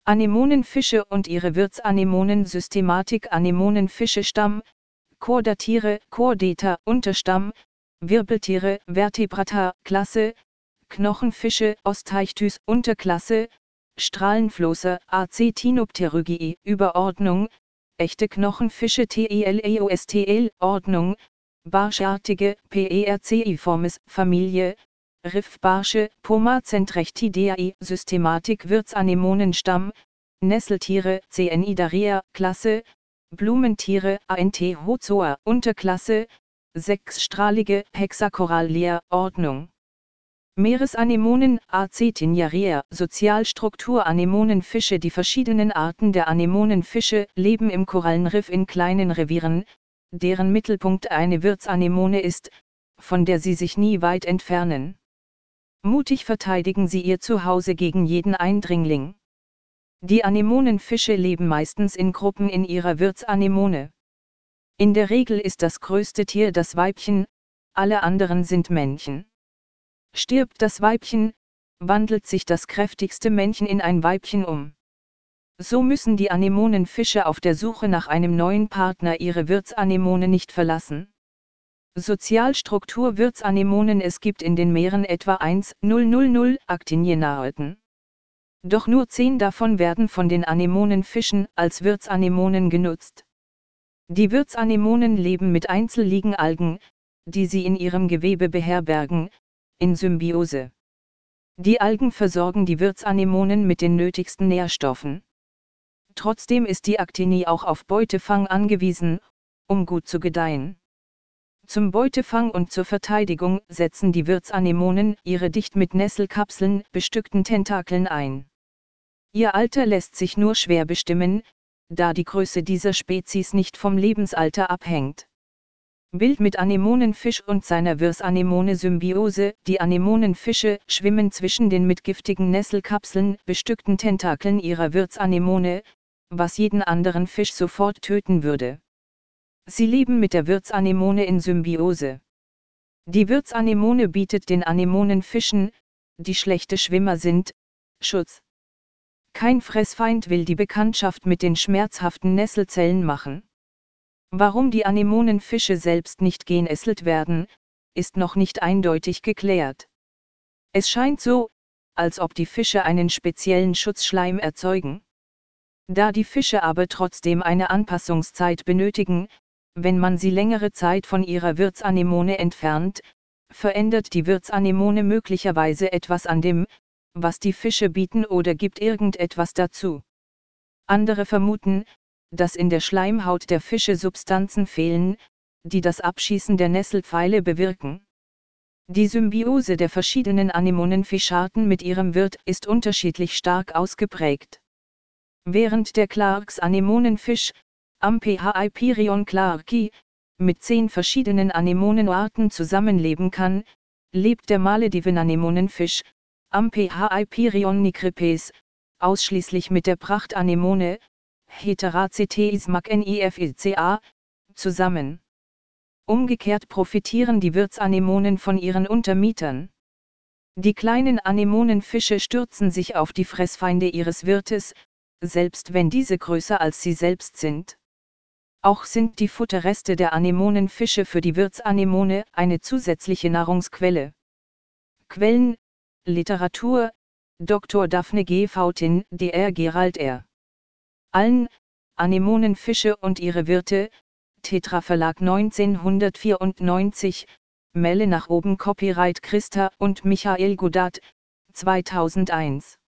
Anemonenfische und ihre Wirtsanemonen. Systematik: Anemonenfische Stamm, Chordatiere, Chordata, Unterstamm, Wirbeltiere, Vertebrata, Klasse, Knochenfische, Osteichthyes, Unterklasse, Strahlenflosser, Acetinopterygii, Überordnung, echte Knochenfische Teleostl, Ordnung, Barschartige, Perciformes, Familie, Riffbarsche, Pomacentrectidae. Systematik: Wirtsanemonenstamm, Nesseltiere, Cnidaria, Klasse, Blumentiere, Anthozoa, Unterklasse, sechsstrahlige, Hexacorallia, Ordnung. Meeresanemonen, Acetiniaria. Sozialstruktur: Anemonenfische. Die verschiedenen Arten der Anemonenfische leben im Korallenriff in kleinen Revieren, deren Mittelpunkt eine Wirtsanemone ist, von der sie sich nie weit entfernen. Mutig verteidigen sie ihr Zuhause gegen jeden Eindringling. Die Anemonenfische leben meistens in Gruppen in ihrer Wirtsanemone. In der Regel ist das größte Tier das Weibchen, alle anderen sind Männchen. Stirbt das Weibchen, wandelt sich das kräftigste Männchen in ein Weibchen um. So müssen die Anemonenfische auf der Suche nach einem neuen Partner ihre Wirtsanemone nicht verlassen. Sozialstruktur: Wirtsanemonen. Es gibt in den Meeren etwa 1,000 Actinienarten. Doch nur 10 davon werden von den Anemonenfischen als Wirtsanemonen genutzt. Die Wirtsanemonen leben mit einzelligen Algen, die sie in ihrem Gewebe beherbergen, in Symbiose. Die Algen versorgen die Wirtsanemonen mit den nötigsten Nährstoffen. Trotzdem ist die Actinie auch auf Beutefang angewiesen, um gut zu gedeihen. Zum Beutefang und zur Verteidigung setzen die Wirtsanemonen ihre dicht mit Nesselkapseln bestückten Tentakeln ein. Ihr Alter lässt sich nur schwer bestimmen, da die Größe dieser Spezies nicht vom Lebensalter abhängt. Bild mit Anemonenfisch und seiner Wirtsanemone-Symbiose. Die Anemonenfische schwimmen zwischen den mit giftigen Nesselkapseln bestückten Tentakeln ihrer Wirtsanemone, was jeden anderen Fisch sofort töten würde. Sie leben mit der Wirtsanemone in Symbiose. Die Wirtsanemone bietet den Anemonenfischen, die schlechte Schwimmer sind, Schutz. Kein Fressfeind will die Bekanntschaft mit den schmerzhaften Nesselzellen machen. Warum die Anemonenfische selbst nicht genesselt werden, ist noch nicht eindeutig geklärt. Es scheint so, als ob die Fische einen speziellen Schutzschleim erzeugen. Da die Fische aber trotzdem eine Anpassungszeit benötigen, wenn man sie längere Zeit von ihrer Wirtsanemone entfernt, verändert die Wirtsanemone möglicherweise etwas an dem, was die Fische bieten, oder gibt irgendetwas dazu. Andere vermuten, dass in der Schleimhaut der Fische Substanzen fehlen, die das Abschießen der Nesselpfeile bewirken. Die Symbiose der verschiedenen Anemonenfischarten mit ihrem Wirt ist unterschiedlich stark ausgeprägt. Während der Clarks-Anemonenfisch, Amphihyperion clarki, mit 10 verschiedenen Anemonenarten zusammenleben kann, lebt der Malediven-Anemonenfisch, Amphihyperion nigripes, ausschließlich mit der Prachtanemone, Heteracetes magnifica, zusammen. Umgekehrt profitieren die Wirtsanemonen von ihren Untermietern. Die kleinen Anemonenfische stürzen sich auf die Fressfeinde ihres Wirtes, selbst wenn diese größer als sie selbst sind. Auch sind die Futterreste der Anemonenfische für die Wirtsanemone eine zusätzliche Nahrungsquelle. Quellen: Literatur, Dr. Daphne G. Fautin, Dr. Gerald R. Allen, Anemonenfische und ihre Wirte, Tetra Verlag 1994, Melle nach oben. Copyright Christa und Michael Godard, 2001.